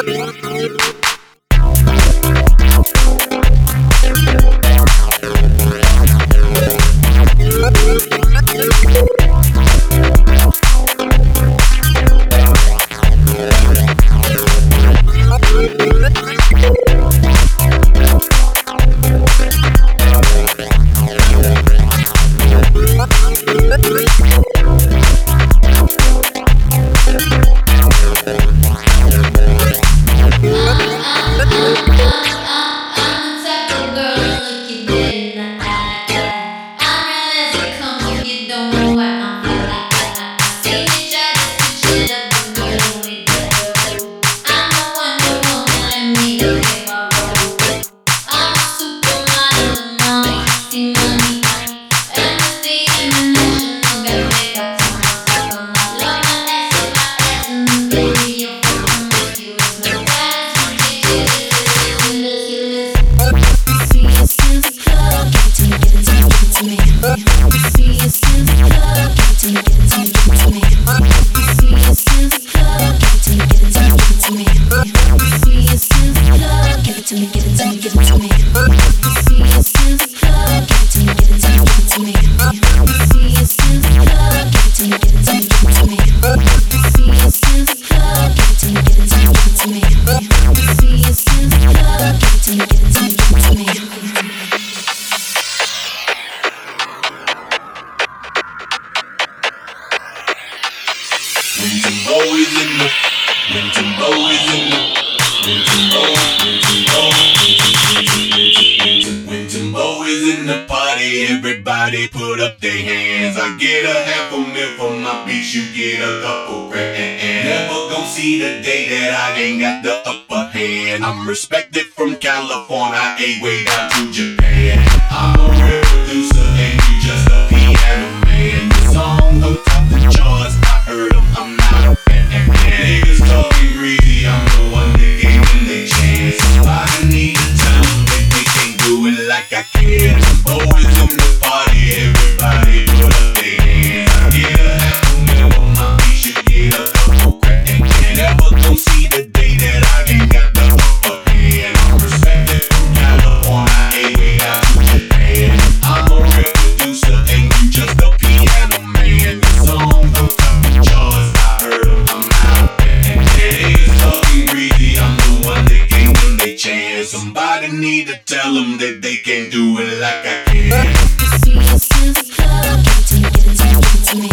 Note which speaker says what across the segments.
Speaker 1: Everybody put up their hands. I get a half a mil for my beats, you get a couple grand. Never gon' see the day that I ain't got the upper hand. I'm respected from California, way down to Japan. I'm a real producer and you just a piano man. The song on top the charts, I heard them, I'm not a fan. Niggas talking greedy, I'm the one that gave them their chance. I need to tell them that they can't do it like I can. Always in the party, everybody put up their hands. I get a half a mil on my beat, you get a couple grand. Never gon' see the day that I ain't got the upper hand. I'm respected from California, way down to Japan. I'm a real producer and you just a piano man. The song on top the charts, I heard them, I'm out there. Niggas talking greedy, I'm the one that gave them their chance. Somebody need to tell them that they can't do it like I can.
Speaker 2: See us in the club, give it to me,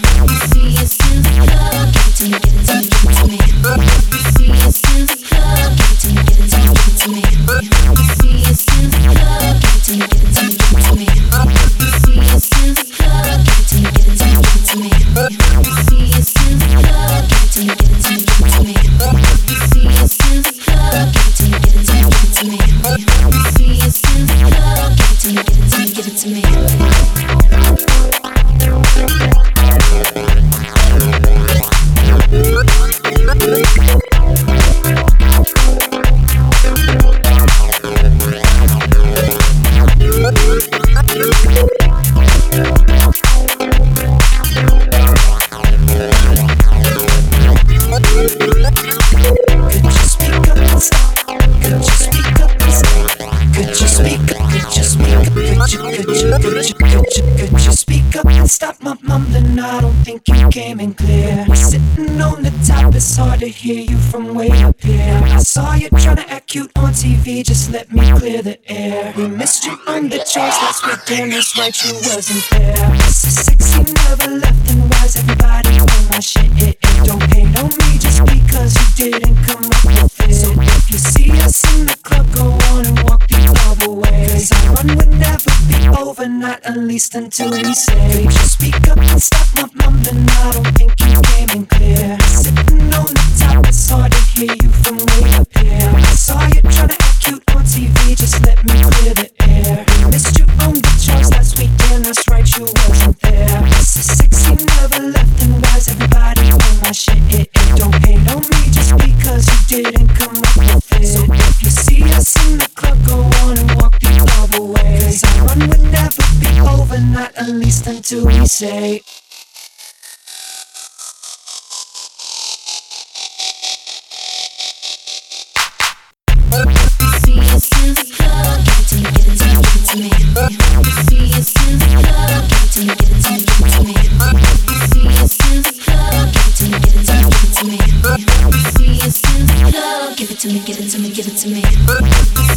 Speaker 2: see us in the club, give it to me, see us in the club, give it to me, see us in the club, give it to me, see us in the club, give it to me, see us in the club, give it to me, see us in the club, give it to me, see us in the club, give it to me. Could you speak up and stop my mumbling? I don't think you came in clear. Sitting on the top, it's hard to hear you from way up here. I saw you trying to act cute on TV, just let me clear the air. We missed you on the chase last weekend, that's right, you wasn't there. So sexy, never left, and why's everybody on my shit? It don't hate on me just because you didn't come up with it. So if you see us in the club, go on and walk the other way. Cause our run would never be over, not at least until we say. Just speak up and stop my mumbling, I don't think you came in clear. Sitting on the top, it's hard to hear you from way up here. I saw you trying to act cute on TV, just let me clear the air. We missed you on the charts last weekend, that's right, you wasn't there. So sexy, never left, and why's everybody on my shit? It don't hate on me just because you didn't come up with it. So if you see us in the club, go on and walk the other way. Cause our run would never be over, not at least until we say. to me, give it to me, give it to me.